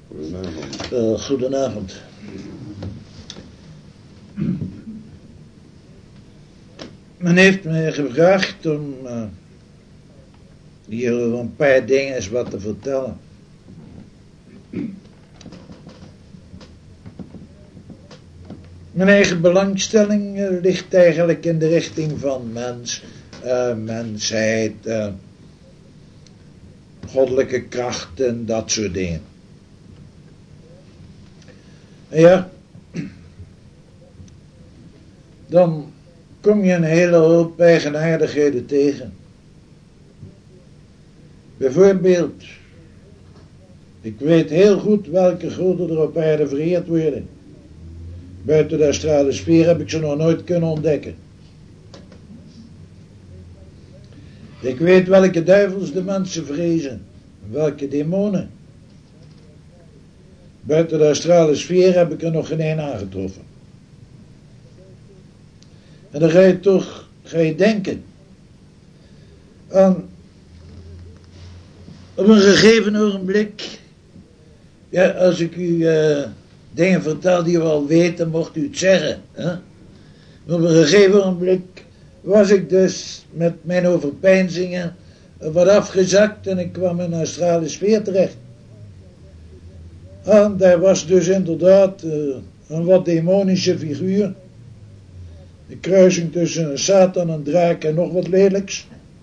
Goedenavond. Goedenavond. Men heeft me gevraagd om hier over een paar dingen eens wat te vertellen. Mijn eigen belangstelling ligt eigenlijk in de richting van mensheid, goddelijke krachten, dat soort dingen. En ja, dan kom je een hele hoop eigenaardigheden tegen. Bijvoorbeeld, ik weet heel goed welke goden er op aarde vereerd worden. Buiten de astrale sfeer heb ik ze nog nooit kunnen ontdekken. Ik weet welke duivels de mensen vrezen, welke demonen. Buiten de astrale sfeer heb ik er nog geen één aangetroffen. En dan ga je denken aan op een gegeven ogenblik, ja, als ik u dingen vertel die u al weet, dan mocht u het zeggen. Hè? Op een gegeven ogenblik was ik dus met mijn overpeinzingen wat afgezakt en ik kwam in een astrale sfeer terecht. En daar was dus inderdaad een wat demonische figuur. De kruising tussen een Satan, een draak en nog wat lelijks.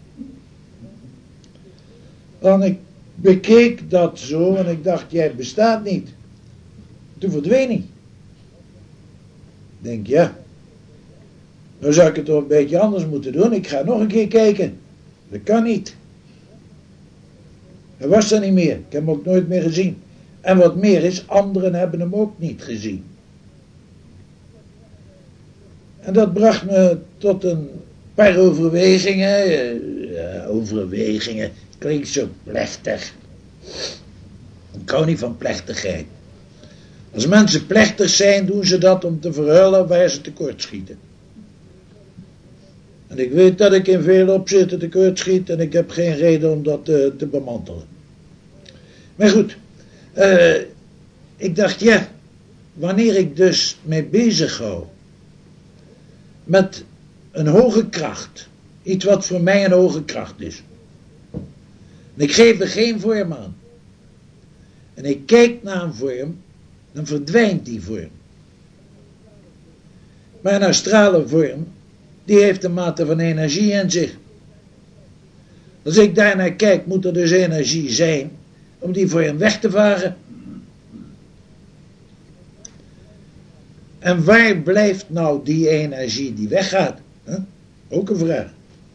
En ik bekeek dat zo en ik dacht, jij bestaat niet. Toen verdween hij. Ik denk, ja, dan zou ik het toch een beetje anders moeten doen. Ik ga nog een keer kijken. Dat kan niet. Hij was er niet meer. Ik heb hem ook nooit meer gezien. En wat meer is, anderen hebben hem ook niet gezien. En dat bracht me tot een paar overwegingen. Overwegingen klinkt zo plechtig. Ik hou niet van plechtigheid. Als mensen plechtig zijn, doen ze dat om te verhullen waar ze tekortschieten. En ik weet dat ik in veel opzichten tekortschiet en ik heb geen reden om dat te bemantelen. Maar goed, ik dacht, ja, wanneer ik dus mee bezig hou met een hoge kracht, iets wat voor mij een hoge kracht is, en ik geef er geen vorm aan, en ik kijk naar een vorm, dan verdwijnt die vorm. Maar een astrale vorm, die heeft een mate van energie in zich. Als ik daarnaar kijk, moet er dus energie zijn om die vorm weg te vagen. En waar blijft nou die energie die weggaat? Huh? Ook een vraag.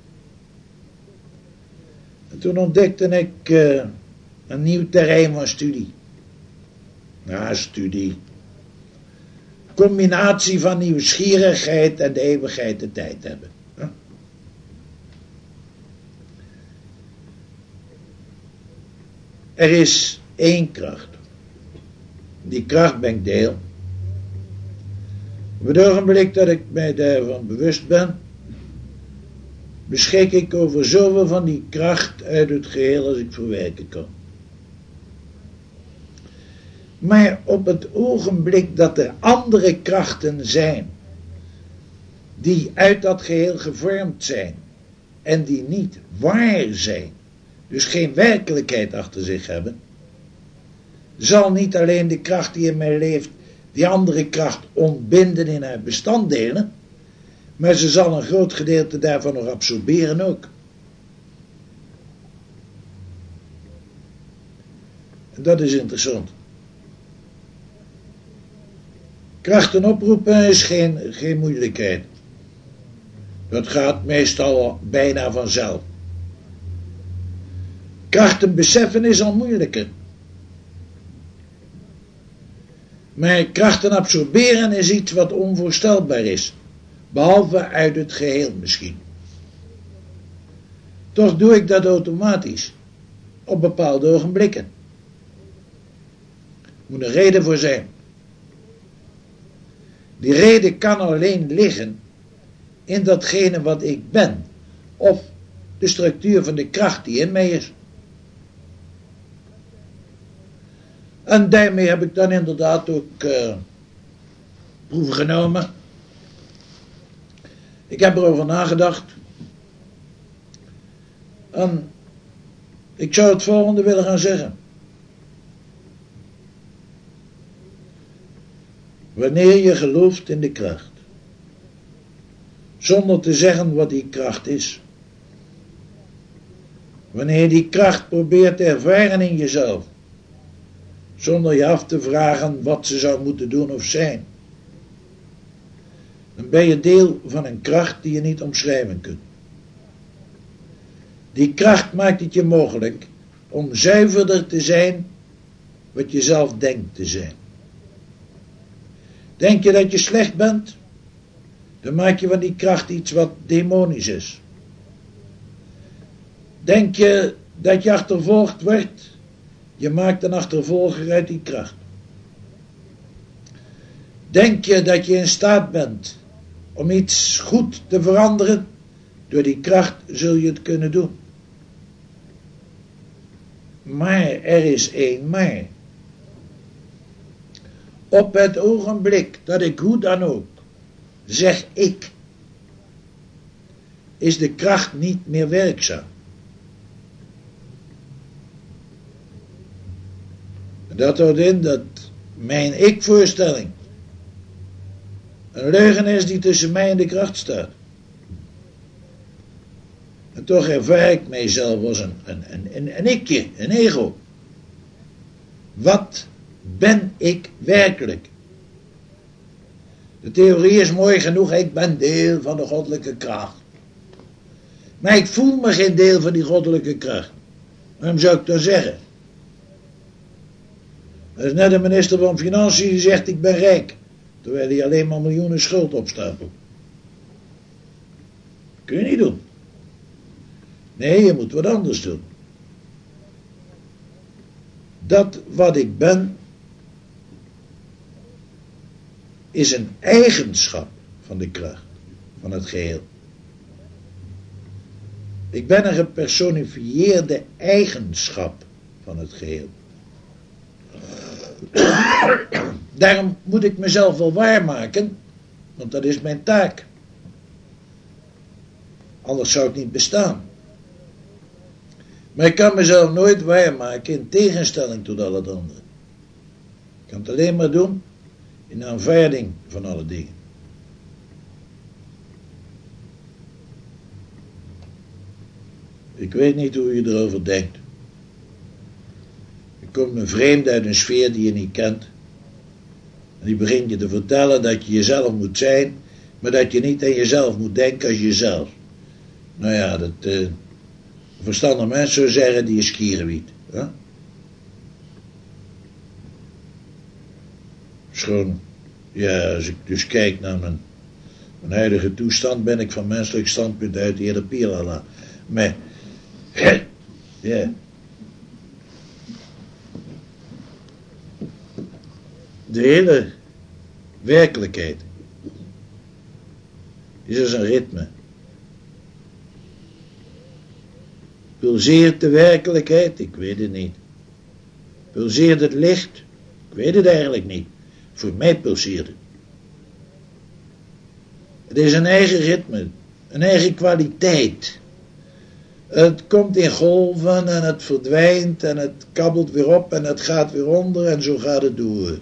En toen ontdekte ik een nieuw terrein van studie. Studie. Combinatie van nieuwsgierigheid en de eeuwigheid de tijd hebben. Huh? Er is één kracht. Die kracht ben ik deel. Op het ogenblik dat ik mij daarvan bewust ben, beschik ik over zoveel van die kracht uit het geheel als ik verwerken kan. Maar op het ogenblik dat er andere krachten zijn, die uit dat geheel gevormd zijn, en die niet waar zijn, dus geen werkelijkheid achter zich hebben, zal niet alleen de kracht die in mij leeft, die andere kracht ontbinden in haar bestanddelen, maar ze zal een groot gedeelte daarvan nog absorberen ook. En dat is interessant. Krachten oproepen is geen moeilijkheid. Dat gaat meestal bijna vanzelf. Krachten beseffen is al moeilijker. Maar krachten absorberen is iets wat onvoorstelbaar is. Behalve uit het geheel misschien. Toch doe ik dat automatisch. Op bepaalde ogenblikken. Er moet een reden voor zijn. Die reden kan alleen liggen in datgene wat ik ben. Of de structuur van de kracht die in mij is. En daarmee heb ik dan inderdaad ook proeven genomen. Ik heb erover nagedacht. En ik zou het volgende willen gaan zeggen. Wanneer je gelooft in de kracht, zonder te zeggen wat die kracht is. Wanneer je die kracht probeert te ervaren in jezelf, zonder je af te vragen wat ze zou moeten doen of zijn, dan ben je deel van een kracht die je niet omschrijven kunt. Die kracht maakt het je mogelijk om zuiverder te zijn wat je zelf denkt te zijn. Denk je dat je slecht bent, dan maak je van die kracht iets wat demonisch is. Denk je dat je achtervolgd wordt, je maakt een achtervolger uit die kracht. Denk je dat je in staat bent om iets goed te veranderen, door die kracht zul je het kunnen doen. Maar er is één maar. Op het ogenblik dat ik hoe dan ook zeg ik, is de kracht niet meer werkzaam. Dat houdt in dat mijn ik-voorstelling een leugen is die tussen mij en de kracht staat. En toch ervaar ik mijzelf als een ikje, een ego. Wat ben ik werkelijk? De theorie is mooi genoeg, ik ben deel van de goddelijke kracht. Maar ik voel me geen deel van die goddelijke kracht. Waarom zou ik dat zeggen? Dat is net een minister van Financiën die zegt ik ben rijk, terwijl hij alleen maar miljoenen schuld opstapelt. Kun je niet doen. Nee, je moet wat anders doen. Dat wat ik ben, is een eigenschap van de kracht, van het geheel. Ik ben een gepersonifieerde eigenschap van het geheel. Daarom moet ik mezelf wel waarmaken, want dat is mijn taak. Anders zou ik niet bestaan. Maar ik kan mezelf nooit waarmaken in tegenstelling tot al het andere. Ik kan het alleen maar doen in aanvaarding van alle dingen. Ik weet niet hoe je erover denkt. Je komt een vreemd uit een sfeer die je niet kent. En die begint je te vertellen dat je jezelf moet zijn, maar dat je niet aan jezelf moet denken als jezelf. Nou ja, dat een verstandig mens zou zeggen, die is kierenwiet. Hè? Schoon, ja, als ik dus kijk naar mijn huidige toestand, ben ik van menselijk standpunt uit eerder Pirala. Maar, ja. De hele werkelijkheid is als een ritme. Pulseert de werkelijkheid? Ik weet het niet. Pulseert het licht? Ik weet het eigenlijk niet. Voor mij pulseert het. Het is een eigen ritme, een eigen kwaliteit. Het komt in golven en het verdwijnt en het kabbelt weer op en het gaat weer onder en zo gaat het door.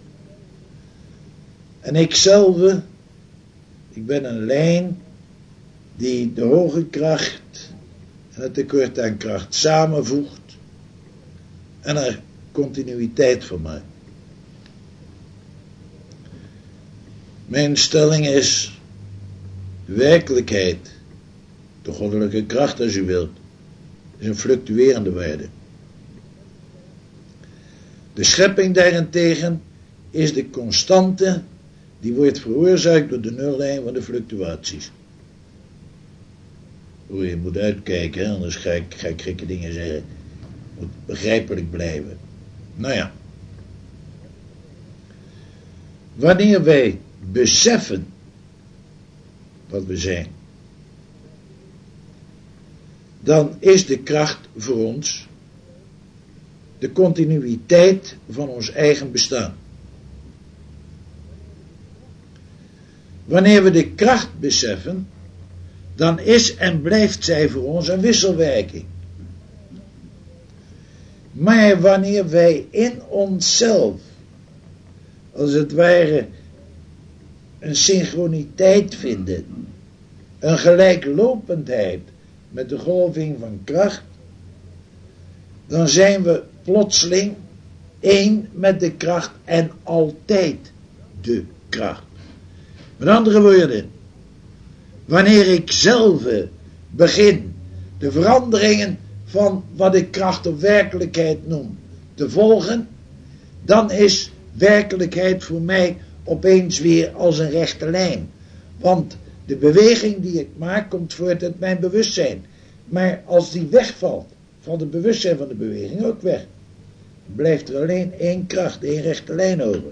En ikzelf, ik ben een lijn die de hoge kracht en het tekort aan kracht samenvoegt en er continuïteit van maakt. Mijn stelling is, de werkelijkheid, de goddelijke kracht als u wilt, is een fluctuerende waarde. De schepping daarentegen is de constante die wordt veroorzaakt door de nullijn van de fluctuaties. Hoe je moet uitkijken, anders ga ik gekke dingen zeggen. Moet begrijpelijk blijven. Nou ja. Wanneer wij beseffen wat we zijn, dan is de kracht voor ons de continuïteit van ons eigen bestaan. Wanneer we de kracht beseffen, dan is en blijft zij voor ons een wisselwerking. Maar wanneer wij in onszelf, als het ware, een synchroniteit vinden, een gelijklopendheid met de golving van kracht, dan zijn we plotseling één met de kracht en altijd de kracht. Met andere woorden, wanneer ik zelf begin de veranderingen van wat ik kracht of werkelijkheid noem te volgen, dan is werkelijkheid voor mij opeens weer als een rechte lijn. Want de beweging die ik maak komt voort uit mijn bewustzijn. Maar als die wegvalt, valt het bewustzijn van de beweging ook weg. Dan blijft er alleen één kracht, één rechte lijn over.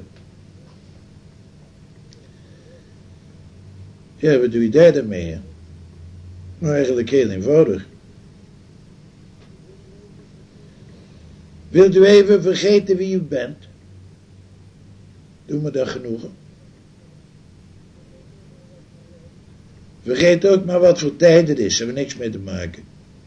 Ja, wat doe je daar dan mee? Nou, eigenlijk heel eenvoudig. Wilt u even vergeten wie u bent? Doe me dat genoegen. Vergeet ook maar wat voor tijd het is, hebben we niks mee te maken.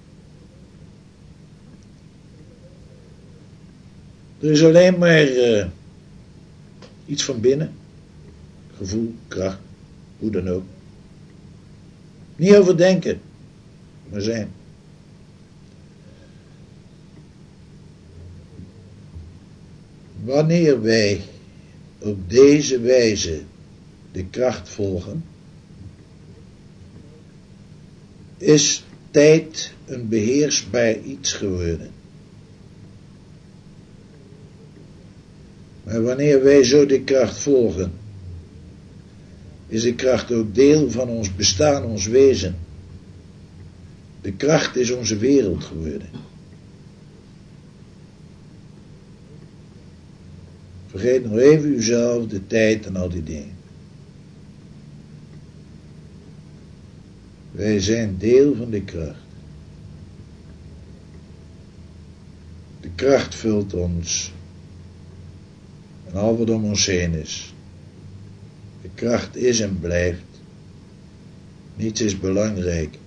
Er is alleen maar iets van binnen. Gevoel, kracht, hoe dan ook. Niet over denken, maar zijn. Wanneer wij op deze wijze de kracht volgen, is tijd een beheersbaar iets geworden. Maar wanneer wij zo de kracht volgen, is de kracht ook deel van ons bestaan, ons wezen. De kracht is onze wereld geworden. Vergeet nog even uzelf, de tijd en al die dingen. Wij zijn deel van de kracht. De kracht vult ons. En al wat om ons heen is. De kracht is en blijft. Niets is belangrijk.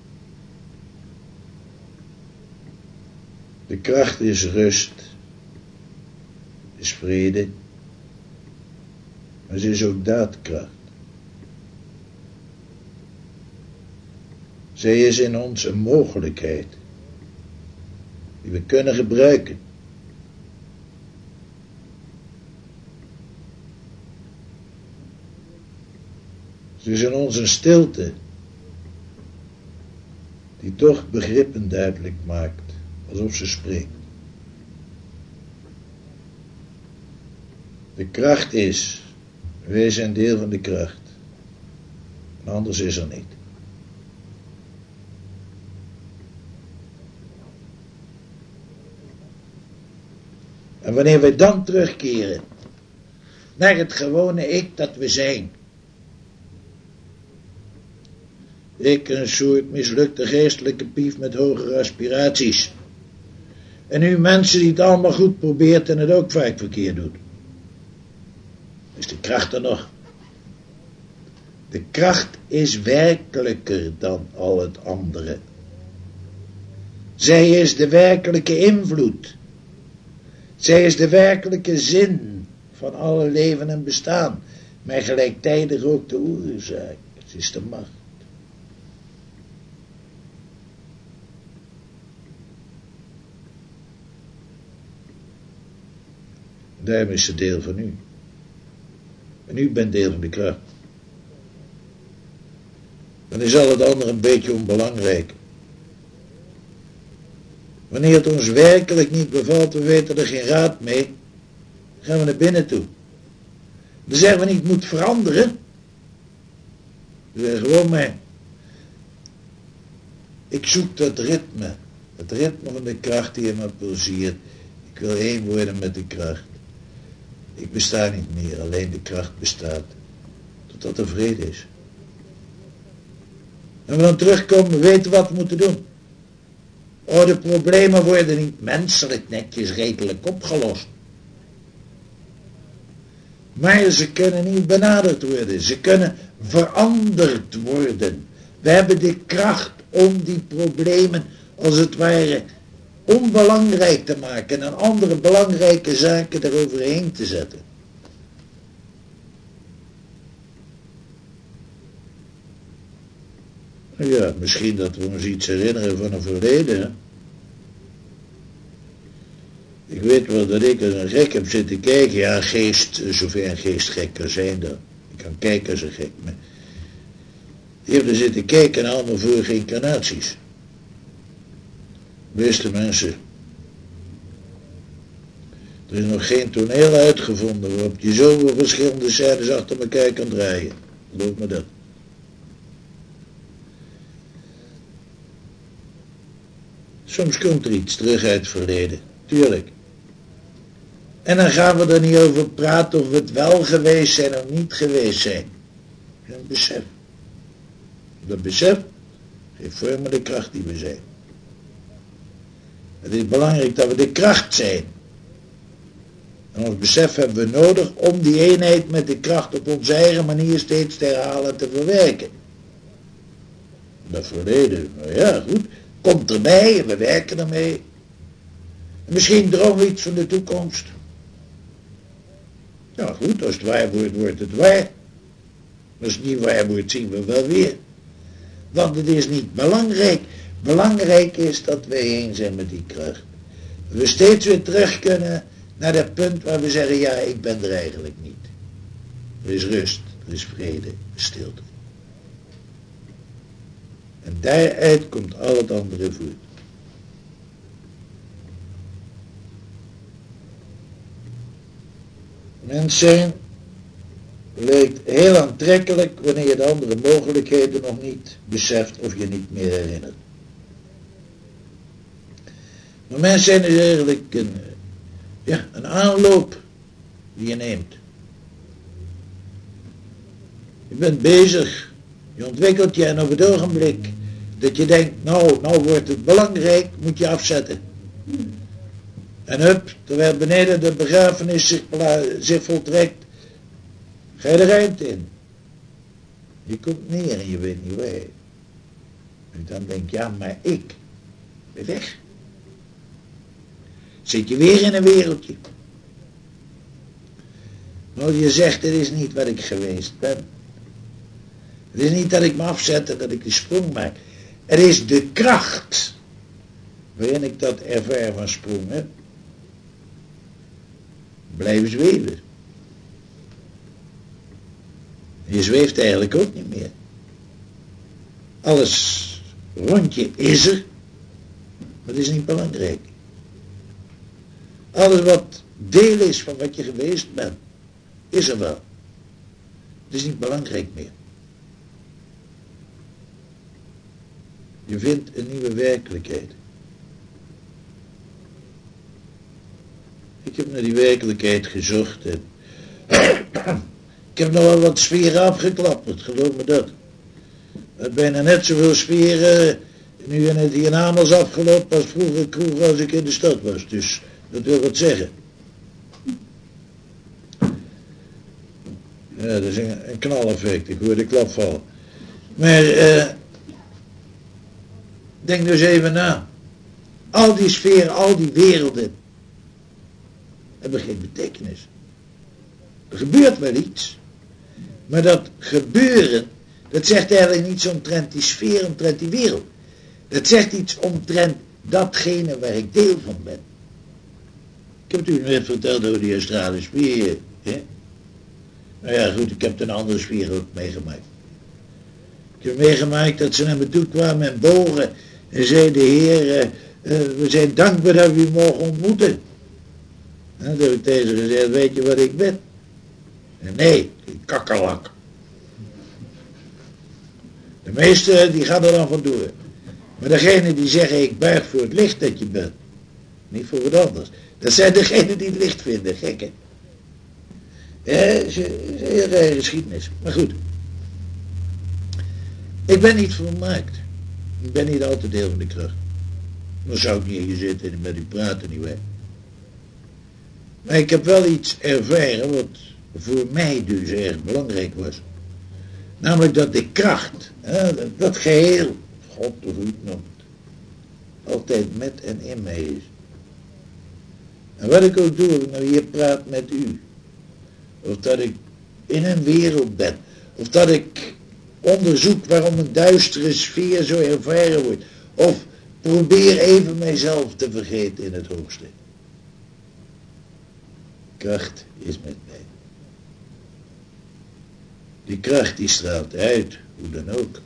De kracht is rust. Is vrede. Maar ze is ook daadkracht. Zij is in ons een mogelijkheid. Die we kunnen gebruiken. Ze is in ons een stilte. Die toch begrippen duidelijk maakt. Alsof ze spreekt. De kracht is. Wij zijn deel van de kracht. En anders is er niet. En wanneer wij dan terugkeren naar het gewone ik dat we zijn. Ik een soort mislukte geestelijke pief met hogere aspiraties. En u mensen die het allemaal goed probeert en het ook vaak verkeerd doet. Is de kracht er nog? De kracht is werkelijker dan al het andere. Zij is de werkelijke invloed. Zij is de werkelijke zin van alle leven en bestaan. Maar gelijktijdig ook de oorzaak. Ze is de macht. Daarom is ze deel van u. En u bent deel van de kracht. Dan is al het andere een beetje onbelangrijk. Wanneer het ons werkelijk niet bevalt, we weten er geen raad mee, gaan we naar binnen toe. Dan zeggen we niet, het moet veranderen. We zeggen gewoon maar, ik zoek dat ritme. Het ritme van de kracht die in me pulseert. Ik wil één worden met de kracht. Ik besta niet meer, alleen de kracht bestaat. Totdat er vrede is. En we dan terugkomen, we weten wat we moeten doen. Oh, de problemen worden niet menselijk netjes redelijk opgelost. Maar ze kunnen niet benaderd worden. Ze kunnen veranderd worden. We hebben de kracht om die problemen als het ware onbelangrijk te maken en andere belangrijke zaken eroverheen te zetten. Ja, misschien dat we ons iets herinneren van een verleden. Hè? Ik weet wel dat ik als een gek heb zitten kijken. Ja, een geest, zover een geest gek kan zijn dan. Ik kan kijken als een gek. Maar die hebben er zitten kijken naar allemaal vorige incarnaties. Beste mensen. Er is nog geen toneel uitgevonden waarop je zoveel verschillende scènes achter elkaar kan draaien. Geloof me dat. Soms komt er iets terug uit het verleden. Tuurlijk. En dan gaan we er niet over praten of we het wel geweest zijn of niet geweest zijn. Een besef. Dat besef geeft vorm aan de kracht die we zijn. Het is belangrijk dat we de kracht zijn. En ons besef hebben we nodig om die eenheid met de kracht op onze eigen manier steeds te herhalen en te verwerken. Dat verleden, nou ja, goed, komt erbij en we werken ermee. En misschien dromen we iets van de toekomst. Nou goed, als het waar wordt, wordt het waar. Als het niet waar wordt, zien we wel weer. Want het is niet belangrijk. Belangrijk is dat wij één zijn met die kracht. We steeds weer terug kunnen naar dat punt waar we zeggen, ja, ik ben er eigenlijk niet. Er is rust, er is vrede, stilte. En daaruit komt al het andere voort. Mens zijn lijkt heel aantrekkelijk wanneer je de andere mogelijkheden nog niet beseft of je niet meer herinnert. Maar mens zijn is eigenlijk een aanloop die je neemt. Je bent bezig, je ontwikkelt je en op het ogenblik dat je denkt, nou wordt het belangrijk, moet je afzetten. En hup, terwijl beneden de begrafenis zich voltrekt, ga je de ruimte in. Je komt neer en je weet niet waar. En dan denk je, ja, maar ik ben weg. Zit je weer in een wereldje. Nou, je zegt, het is niet wat ik geweest ben. Het is niet dat ik me afzet en dat ik die sprong maak. Het is de kracht waarin ik dat ervaar van sprong heb. Blijven zweven. Je zweeft eigenlijk ook niet meer. Alles rond je is er, maar het is niet belangrijk. Alles wat deel is van wat je geweest bent, is er wel. Het is niet belangrijk meer. Je vindt een nieuwe werkelijkheid. Ik heb naar die werkelijkheid gezocht en ik heb nog wel wat sferen afgeklapperd, geloof me dat. Er bijna net zoveel sferen nu in het hiernamaals afgelopen als vroeger kroeg als ik in de stad was. Dus dat wil wat zeggen. Ja, dat is een knaleffect, ik hoor de klap vallen. Maar denk dus even na. Al die sferen, al die werelden hebben geen betekenis. Er gebeurt wel iets. Maar dat gebeuren, dat zegt eigenlijk niets omtrent die sfeer, omtrent die wereld. Dat zegt iets omtrent datgene waar ik deel van ben. Ik heb het u net verteld over die astrale sfeer. Hè? Nou ja, goed, ik heb een andere sfeer ook meegemaakt. Ik heb meegemaakt dat ze naar me toe kwamen en bogen en zeiden, Heer, we zijn dankbaar dat we u mogen ontmoeten. En toen heb ik tegen ze gezegd, weet je wat ik ben? En nee, kakkerlak. De meesten die gaan er dan vandoor. Maar degene die zeggen, ik buig voor het licht dat je bent. Niet voor wat anders. Dat zijn degenen die het licht vinden, gekken. Ja, dat is een hele rare geschiedenis. Maar goed. Ik ben niet volmaakt. Ik ben niet altijd deel van de kracht. Dan zou ik niet hier zitten en met u praten, nietwaar? Maar ik heb wel iets ervaren wat voor mij dus erg belangrijk was. Namelijk dat de kracht, dat geheel, God of u het noemt, altijd met en in mij is. En wat ik ook doe, of ik nou hier praat met u, of dat ik in een wereld ben, of dat ik onderzoek waarom een duistere sfeer zo ervaren wordt, of probeer even mijzelf te vergeten in het hoogste. Kracht is met mij. Die kracht die straalt uit, hoe dan ook.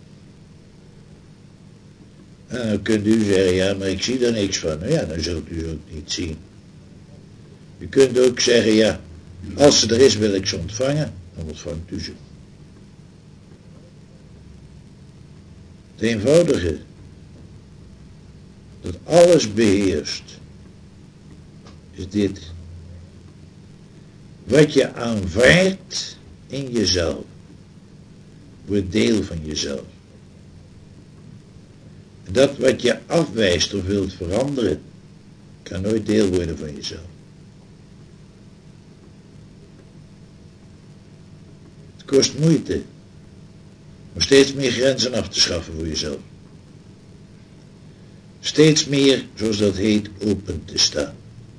En dan kunt u zeggen, ja, maar ik zie er niks van. Nou ja, dan zult u ook niet zien. U kunt ook zeggen, ja, als ze er is wil ik ze ontvangen, dan ontvangt u ze. Het eenvoudige, dat alles beheerst, is dit. Wat je aanvaardt in jezelf, wordt deel van jezelf. En dat wat je afwijst of wilt veranderen, kan nooit deel worden van jezelf. Het kost moeite om steeds meer grenzen af te schaffen voor jezelf. Steeds meer, zoals dat heet, open te staan.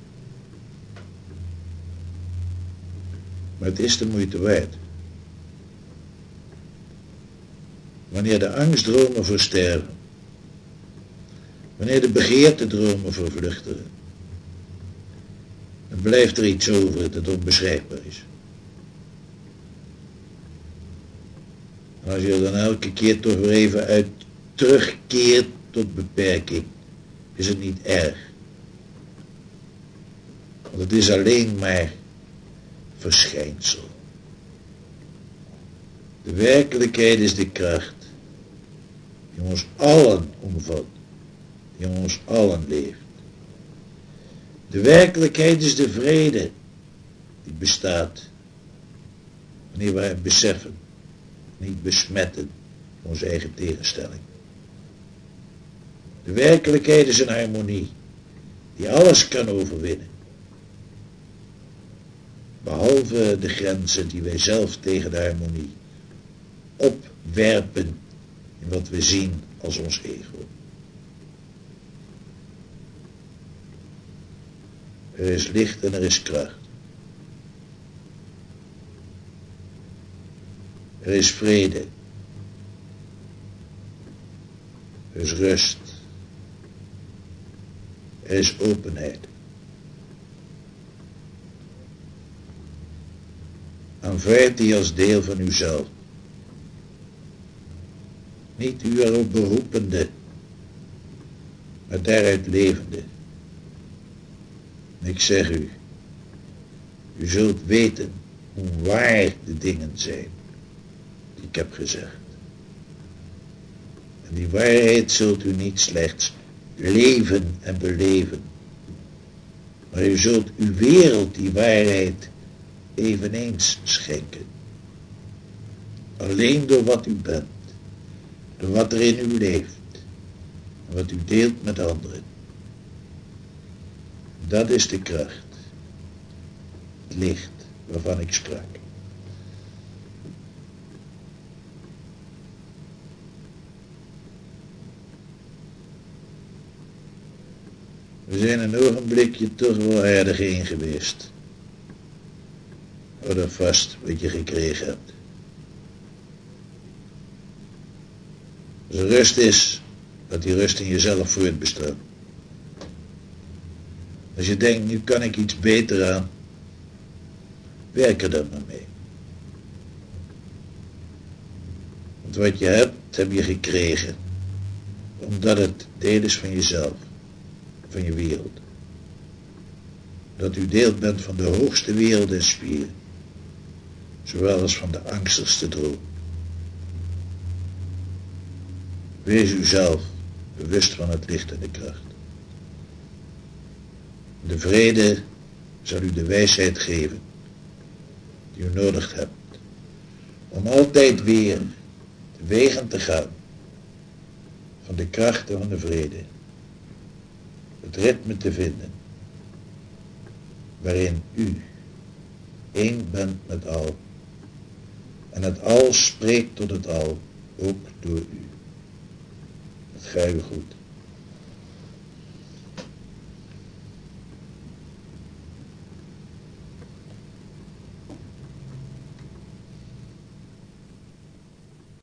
Maar het is de moeite waard. Wanneer de angstdromen versterven, wanneer de begeertedromen vervluchten, dan blijft er iets over dat onbeschrijfbaar is. En als je er dan elke keer toch weer even uit terugkeert tot beperking, is het niet erg. Want het is alleen maar verschijnsel. De werkelijkheid is de kracht die ons allen omvat, die in ons allen leeft. De werkelijkheid is de vrede die bestaat wanneer wij het beseffen, niet besmetten onze eigen tegenstelling. De werkelijkheid is een harmonie die alles kan overwinnen, behalve de grenzen die wij zelf tegen de harmonie opwerpen in wat we zien als ons ego. Er is licht en er is kracht. Er is vrede. Er is rust. Er is openheid. Aanvaard die als deel van uzelf. Niet u erop beroepende, maar daaruit levende. En ik zeg u, u zult weten hoe waar de dingen zijn die ik heb gezegd. En die waarheid zult u niet slechts leven en beleven, maar u zult uw wereld die waarheid eveneens schenken. Alleen door wat u bent, door wat er in u leeft, en wat u deelt met anderen. Dat is de kracht, het licht waarvan ik sprak. We zijn een ogenblikje toch wel aardig heen geweest. Hou dan vast wat je gekregen hebt. Als er rust is, laat die rust in jezelf voortbestaan. Als je denkt, nu kan ik iets beter aan, werk er dan maar mee. Want wat je hebt, heb je gekregen, omdat het deel is van jezelf, van je wereld. Dat u deel bent van de hoogste wereld en sfeer, zowel als van de angstigste droom. Wees uzelf bewust van het licht en de kracht. De vrede zal u de wijsheid geven die u nodig hebt om altijd weer de wegen te gaan van de kracht en van de vrede. het ritme te vinden, waarin u één bent met al, en het al spreekt tot het al, ook door u. Het ga u goed.